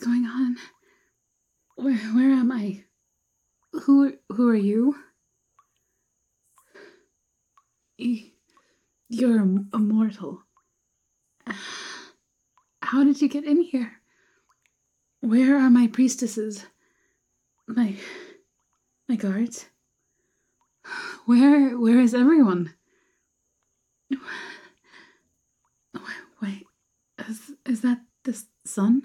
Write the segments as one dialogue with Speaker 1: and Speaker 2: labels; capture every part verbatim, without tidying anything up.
Speaker 1: going on? Where where am I? Who who are you? You're immortal. How did you get in here? Where are my priestesses? My my guards? Where where is everyone? Wait, is is that the sun?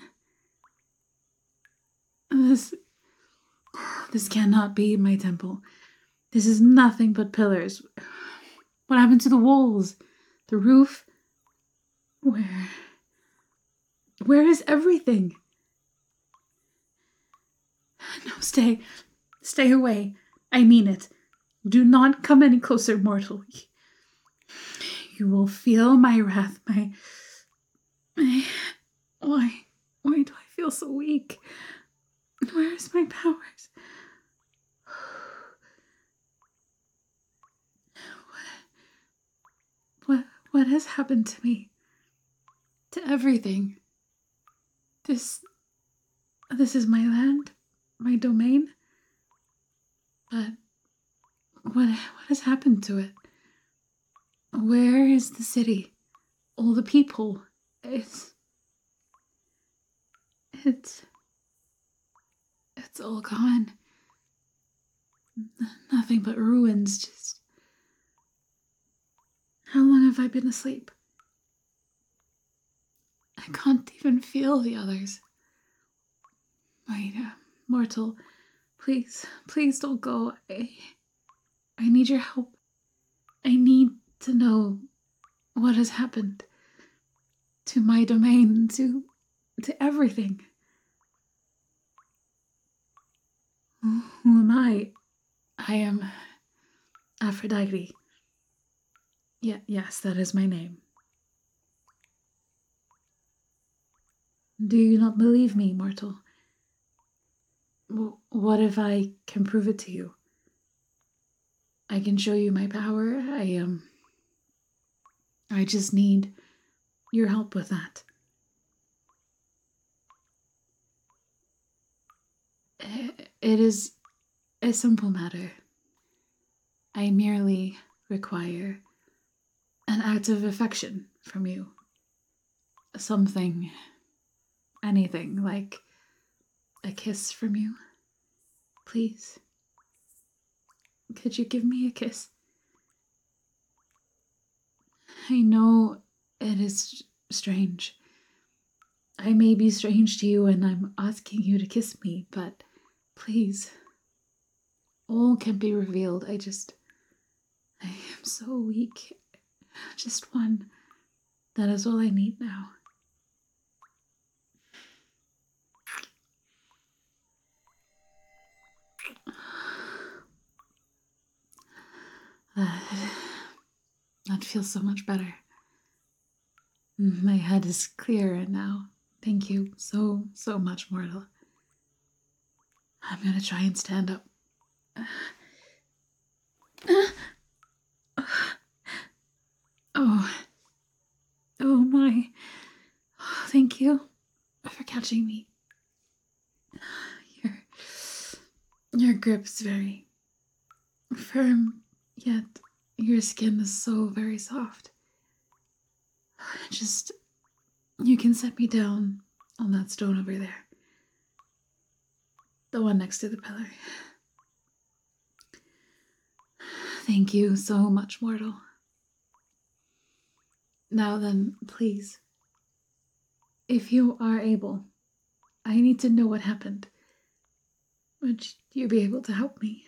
Speaker 1: This this cannot be my temple. This is nothing but pillars. What happened to the walls? The roof? Where? Where is everything? No, stay. Stay away. I mean it. Do not come any closer, mortal. You will feel my wrath, my... my... Why? Why do I feel so weak? Where is my powers? What, what has happened to me? To everything? This... This is my land? My domain? But... What, what has happened to it? Where is the city? All the people? It's... It's... It's all gone. Nothing but ruins, just... How long have I been asleep? I can't even feel the others. Wait, uh, mortal, please, please don't go. I... I need your help. I need to know what has happened to my domain, to... to everything. Who am I? I am Aphrodite. Yeah, yes, that is my name. Do you not believe me, mortal? W- what if I can prove it to you? I can show you my power. I, um... I just need your help with that. It is a simple matter. I merely require an act of affection from you. Something, anything, like a kiss from you. Please. Could you give me a kiss? I know it is strange. I may be strange to you and I'm asking you to kiss me, but please. All can be revealed. I just... I am so weak. Just one. That is all I need now. Uh, that feels so much better. My head is clearer now. Thank you so, so much, mortal. I'm gonna try and stand up. Oh. Oh my. Thank you for catching me. Your, your grip's very firm, yet your skin is so very soft. Just, you can set me down on that stone over there. The one next to the pillar. Thank you so much, mortal. Now then, please, if you are able, I need to know what happened. Would you be able to help me?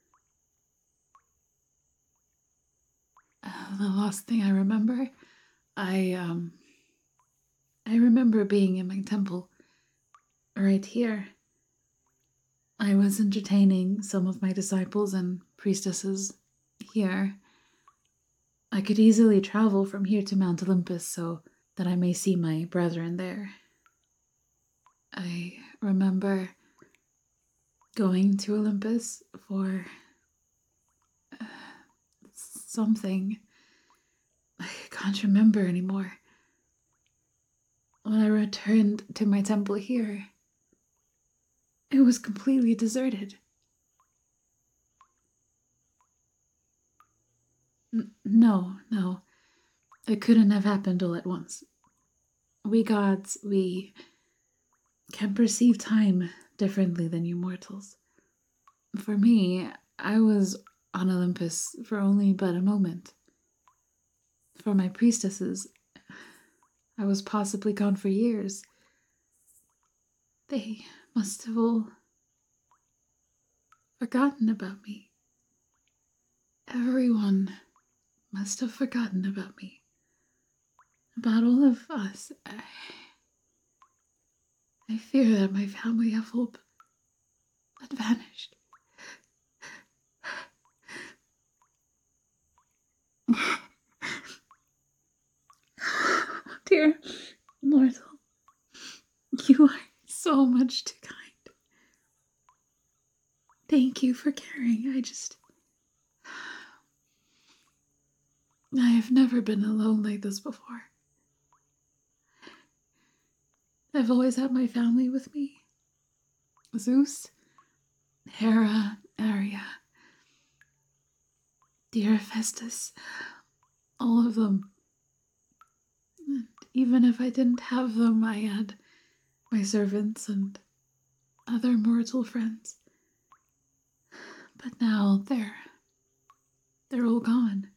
Speaker 1: Uh, the last thing I remember, I, um, I remember being in my temple, right here. I was entertaining some of my disciples and priestesses here. I could easily travel from here to Mount Olympus so that I may see my brethren there. I remember going to Olympus for uh, something. I can't remember anymore. When I returned to my temple here, It was completely deserted. N- no, no. It couldn't have happened all at once. We gods, we can perceive time differently than you mortals. For me, I was on Olympus for only but a moment. For my priestesses, I was possibly gone for years. They must have all forgotten about me. Everyone must have forgotten about me. About all of us. I, I fear that my family of hope had vanished. Dear mortal, you are so much too kind. Thank you for caring. I just... I have never been alone like this before. I've always had my family with me. Zeus, Hera, Aria, dear Hephaestus, all of them. And even if I didn't have them, I had my servants and other mortal friends. But now they're... they're all gone.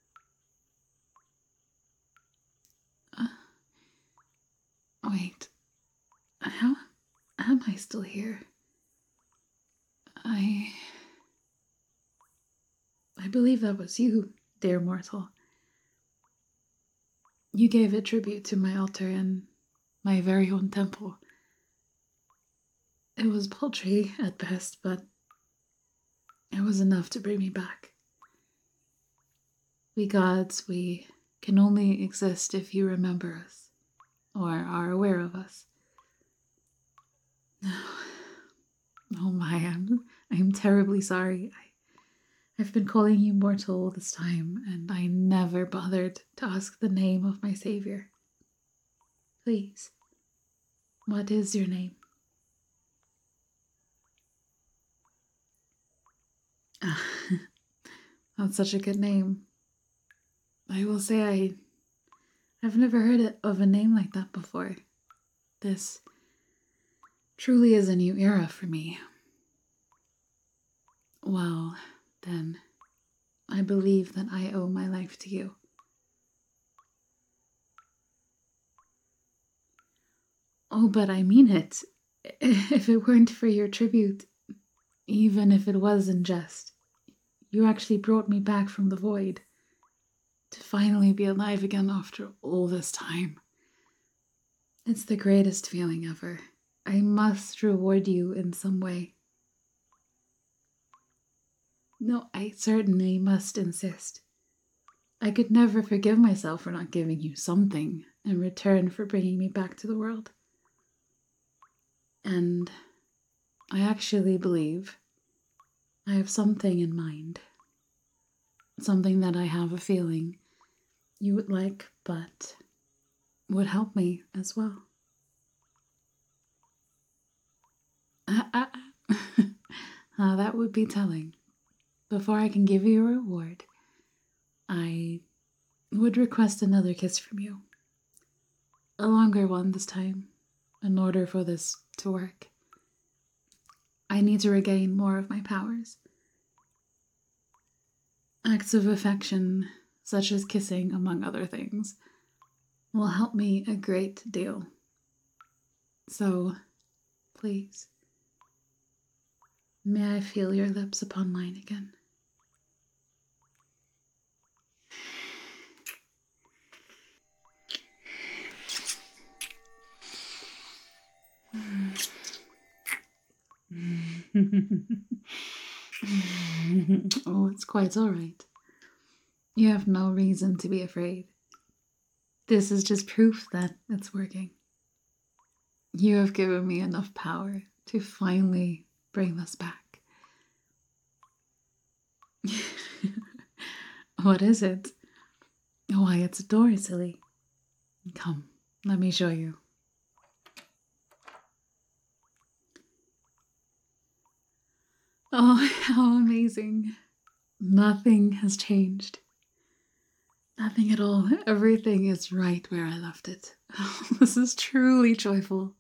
Speaker 1: Uh, wait, how am I still here? I... I believe that was you, dear mortal. You gave a tribute to my altar in my very own temple. It was paltry at best, but it was enough to bring me back. We gods, we can only exist if you remember us, or are aware of us. Oh my, I'm, I'm terribly sorry. I, I've been calling you mortal all this time, and I never bothered to ask the name of my savior. Please, what is your name? That's such a good name. I will say I, I've never heard of a name like that before. This truly is a new era for me. Well, then, I believe that I owe my life to you. Oh, but I mean it. If it weren't for your tribute, even if it was in jest, you actually brought me back from the void, to finally be alive again after all this time. It's the greatest feeling ever. I must reward you in some way. No, I certainly must insist. I could never forgive myself for not giving you something in return for bringing me back to the world. And I actually believe I have something in mind. Something that I have a feeling you would like, but would help me as well. Ah, ah, ah. uh, that would be telling. Before I can give you a reward, I would request another kiss from you. A longer one this time, in order for this to work. I need to regain more of my powers. Acts of affection, such as kissing, among other things, will help me a great deal. So, please, may I feel your lips upon mine again? Oh, it's quite all right. You have no reason to be afraid. This is just proof that it's working. You have given me enough power to finally bring this back. What is it? Why, it's a door, silly. Come, let me show you. amazing. Nothing has changed. Nothing at all. Everything is right where I left it. This is truly joyful.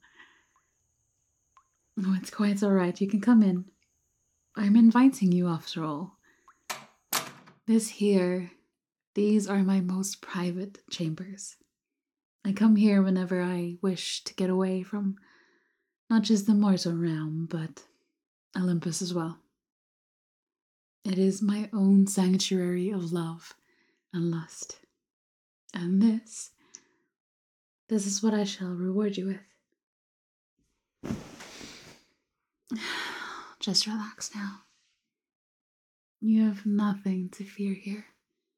Speaker 1: Oh, it's quite all right. You can come in. I'm inviting you after all. This here, these are my most private chambers. I come here whenever I wish to get away from not just the mortal realm, but Olympus as well. It is my own sanctuary of love and lust. And this, this is what I shall reward you with. Just relax now. You have nothing to fear here.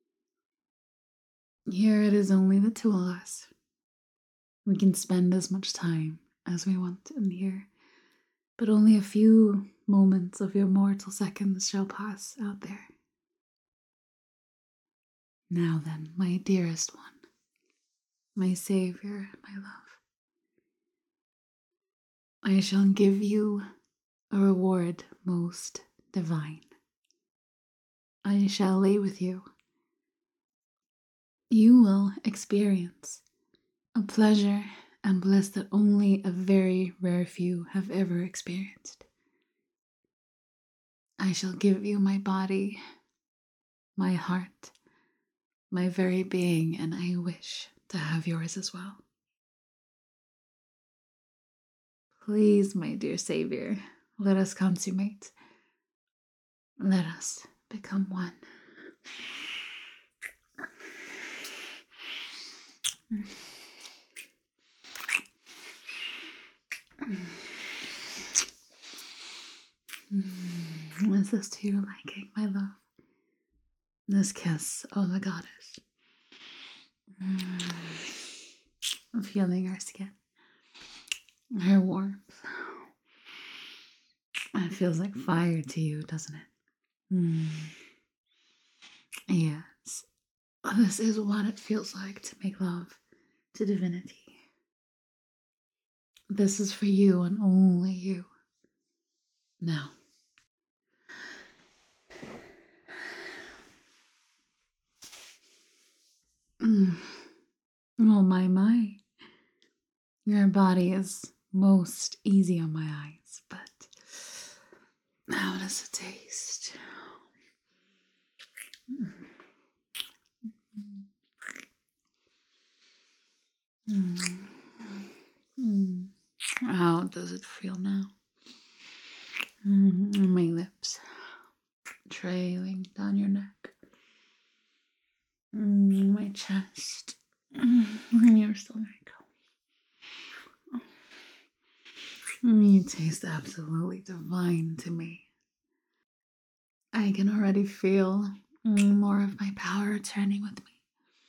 Speaker 1: Here it is only the two of us. We can spend as much time as we want in here, but only a few moments of your mortal seconds shall pass out there. Now then, my dearest one, my savior, my love, I shall give you a reward most divine. I shall lay with you. You will experience a pleasure and bliss that only a very rare few have ever experienced. I shall give you my body, my heart, my very being, and I wish to have yours as well. Please, my dear Savior, let us consummate. Let us become one. Is this to your liking, my love? This kiss of the goddess. I'm feeling her skin, her warmth. It feels like fire to you, doesn't it? Mm. Yes, this is what it feels like to make love to divinity. This is for you and only you. Now, mm. Oh my, my. Your body is most easy on my eyes, but how does it taste? Mm. Mm. How does it feel now? Mm. My lips trailing down your neck. Mm. My chest. Mm. Your stomach. You taste absolutely divine to me. I can already feel more of my power returning with me.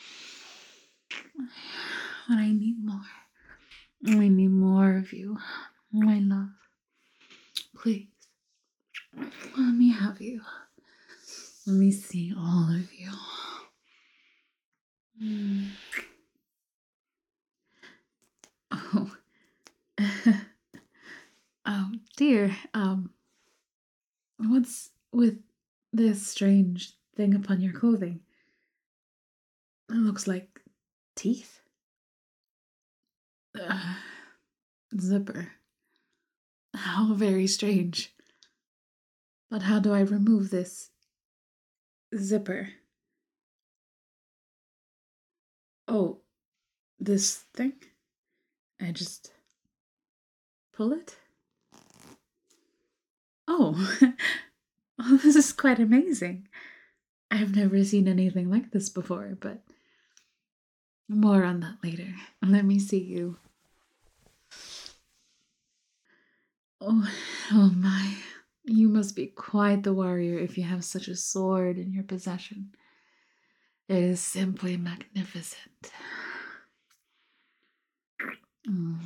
Speaker 1: But I need more. I need more of you, my love. Please, let me have you. Let me see all of you. Mm. Oh. Oh, dear. Um, what's with this strange thing upon your clothing? It looks like teeth. Uh, zipper. How very strange. But how do I remove this zipper? Oh, this thing? I just pull it? Oh, oh, this is quite amazing. I've never seen anything like this before, but more on that later. Let me see you. Oh, oh my. You must be quite the warrior if you have such a sword in your possession. It is simply magnificent. Mm.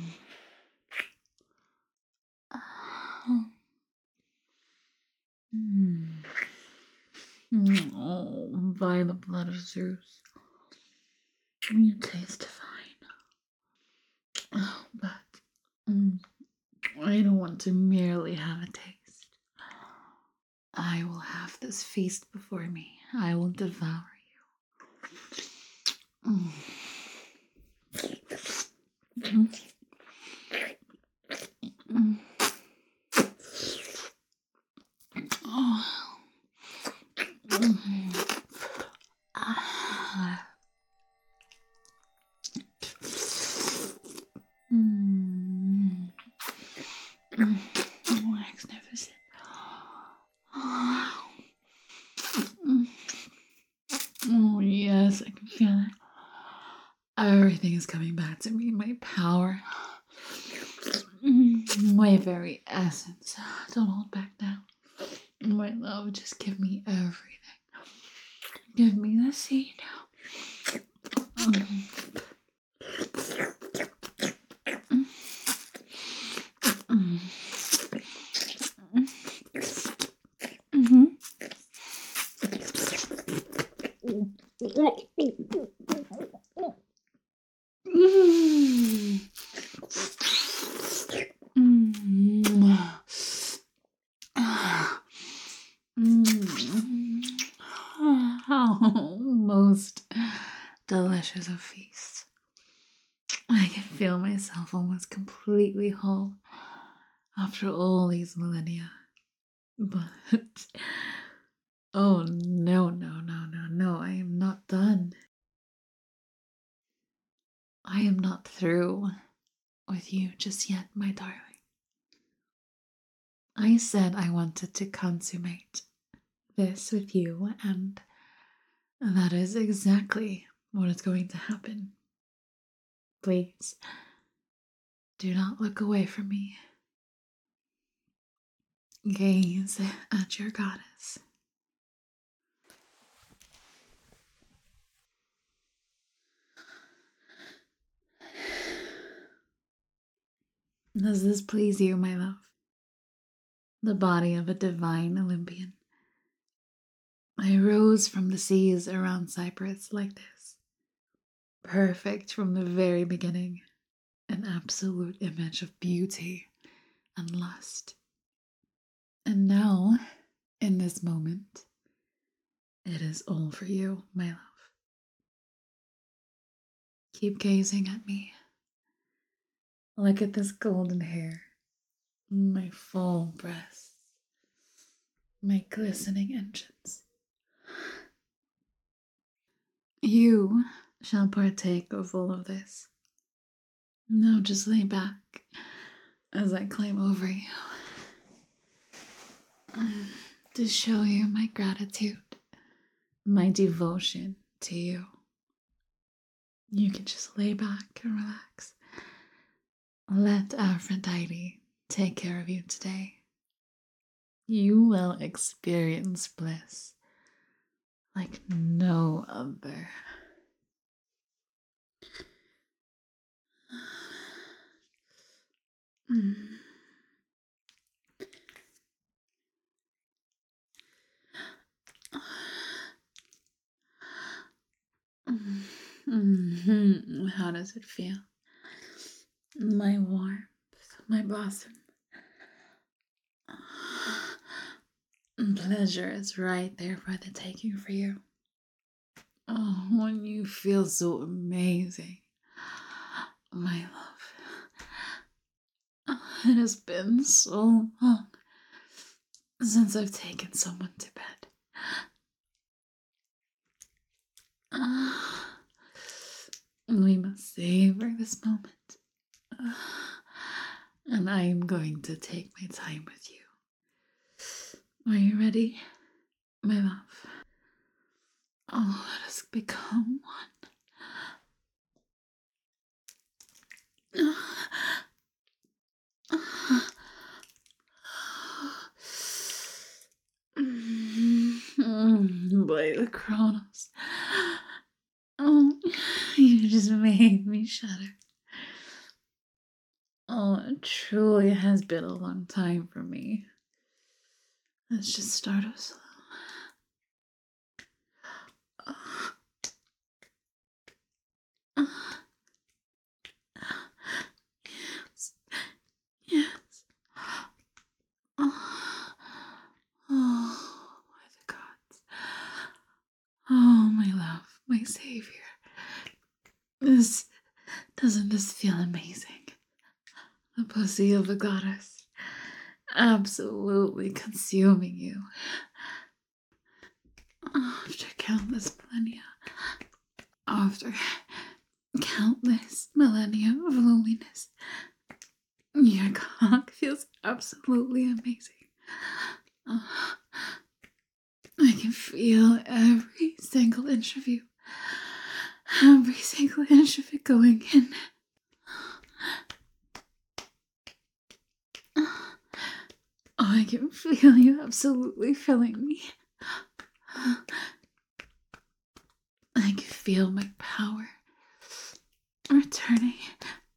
Speaker 1: Oh. Mm. Mm. Oh, by the blood of Zeus. You taste fine. Oh, but mm, I don't want to merely have a taste. I will have this feast before me. I will devour you. Mm. Mm. Mm. Oh. Mm. Ah. Mm. Mm. Magnificent. Mm. Oh, yes, I can feel it. Everything is coming back to me. My power. Mm. My very essence. Don't hold back now. My love, just give me everything. Give me the seed. Mm. Mm. Mm-hmm. Mm. Mm. Mm. How most delicious a feast. I can feel myself almost completely whole after all these millennia. But oh no, no, no, no, no, I am not done. I am not through with you just yet, my darling. I said I wanted to consummate this with you, and that is exactly what is going to happen. Please, do not look away from me. Gaze at your goddess. Does this please you, my love? The body of a divine Olympian. I rose from the seas around Cyprus like this. Perfect from the very beginning. An absolute image of beauty and lust. And now, in this moment, it is all for you, my love. Keep gazing at me. Look at this golden hair, my full breasts, my glistening engines. You shall partake of all of this. Now just lay back as I climb over you to show you my gratitude, my devotion to you. You can just lay back and relax. Let Aphrodite take care of you today. You will experience bliss like no other. Mm. Mm-hmm. How does it feel? My warmth, my blossom. Pleasure is right there for the taking for you. Oh, when you feel so amazing, my love. Oh, it has been so long since I've taken someone to bed. Ah, we must savor this moment. Ah, and I am going to take my time with you. Are you ready, my love? Oh, let us become one. By the Kronos. Oh, you just made me shudder. Oh, it truly has been a long time for me. Let's just start off slow. Yes. Yes. Oh. Oh, my love, my savior. This, doesn't this feel amazing? The pussy of a goddess, absolutely consuming you. After countless millennia, after countless millennia of loneliness, your cock feels absolutely amazing. Oh, I can feel every single inch of you. Every single inch of it going in. Oh, I can feel you absolutely filling me. I can feel my power returning.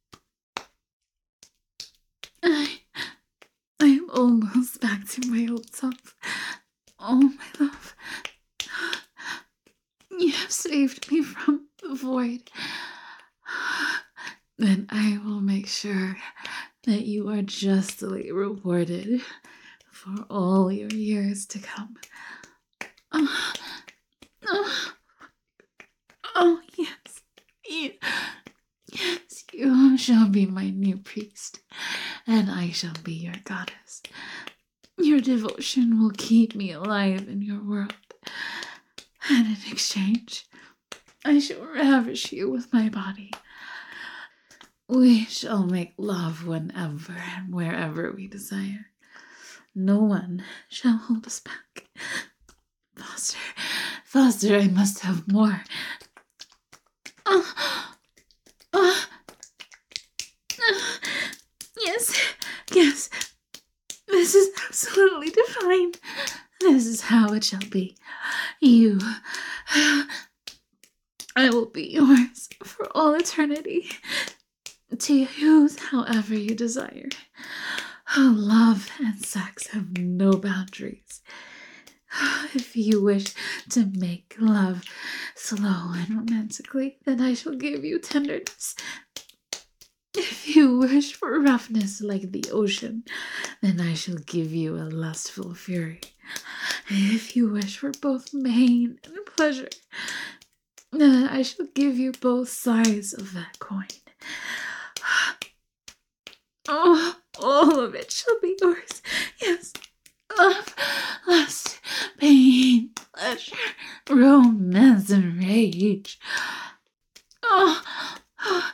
Speaker 1: I, I am almost back to my old self. Oh, my love. You have saved me from the void. Then I will make sure that you are justly rewarded for all your years to come. Oh, oh, oh yes. You, yes, you shall be my new priest, and I shall be your goddess. Your devotion will keep me alive in your world, and in exchange, I shall ravish you with my body. We shall make love whenever and wherever we desire. No one shall hold us back. Foster, Foster, I must have more. Oh, oh, oh, yes, yes, this is absolutely divine. This is how it shall be. You, I will be yours for all eternity, to use however you desire. Oh, love and sex have no boundaries. If you wish to make love slow and romantically, then I shall give you tenderness. If you wish for roughness like the ocean, then I shall give you a lustful fury. If you wish for both pain and pleasure, then I shall give you both sides of that coin. Oh, all of it shall be yours. Yes. Love, lust, pain, pleasure, romance, and rage. Oh, oh,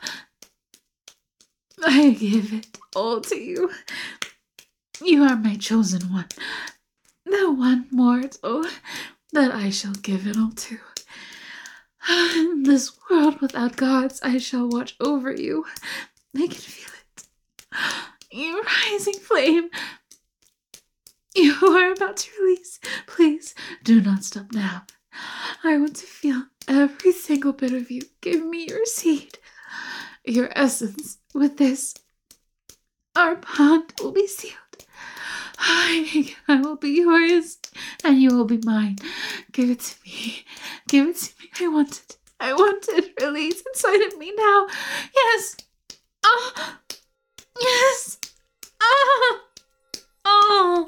Speaker 1: I give it all to you. You are my chosen one, the one mortal that I shall give it all to. In this world without gods, I shall watch over you. I can feel it. You rising flame. You are about to release. Please do not stop now. I want to feel every single bit of you. Give me your seed, your essence. With this, our bond will be sealed. I, I will be yours, and you will be mine. Give it to me. Give it to me. I want it. I want it. Release inside of me now. Yes. Oh. Yes. Oh. Oh.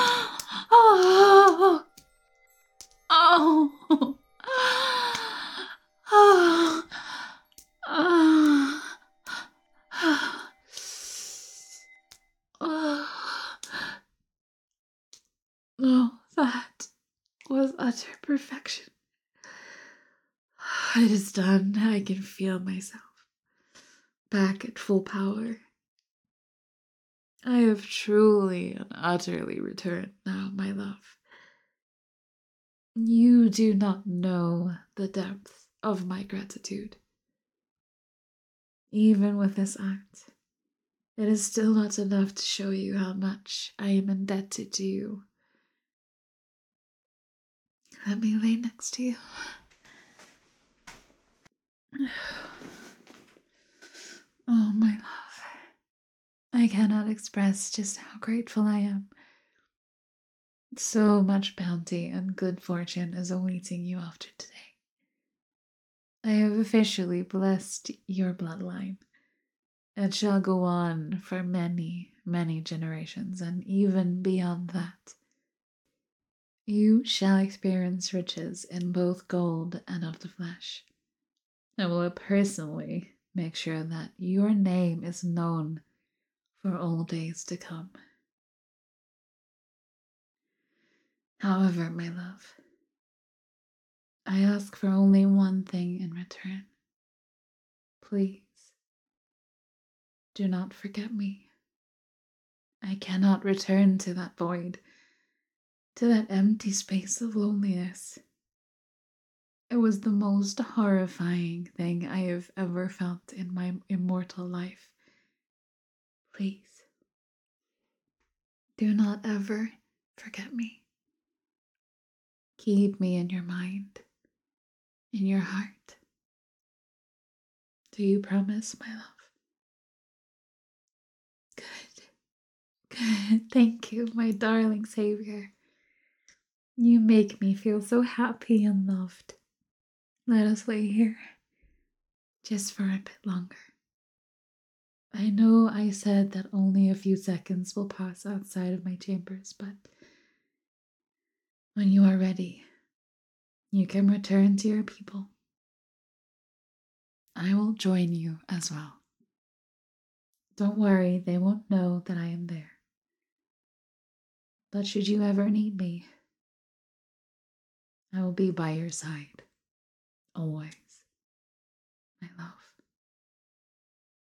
Speaker 1: Oh. Oh. Oh. Oh. Oh. Oh. Oh, that was utter perfection. It is done. I can feel myself back at full power. I have truly and utterly returned now, my love. You do not know the depth of my gratitude. Even with this act, it is still not enough to show you how much I am indebted to you. Let me lay next to you. Oh, my love. I cannot express just how grateful I am. So much bounty and good fortune is awaiting you after today. I have officially blessed your bloodline. It shall go on for many, many generations, and even beyond that. You shall experience riches in both gold and of the flesh. I will personally make sure that your name is known for all days to come. However, my love, I ask for only one thing in return. Please, do not forget me. I cannot return to that void, to that empty space of loneliness. It was the most horrifying thing I have ever felt in my immortal life. Please, do not ever forget me. Keep me in your mind, in your heart. Do you promise, my love? Good. Good. Thank you, my darling savior. You make me feel so happy and loved. Let us lay here just for a bit longer. I know I said that only a few seconds will pass outside of my chambers, but when you are ready, you can return to your people. I will join you as well. Don't worry, they won't know that I am there. But should you ever need me, I will be by your side, always.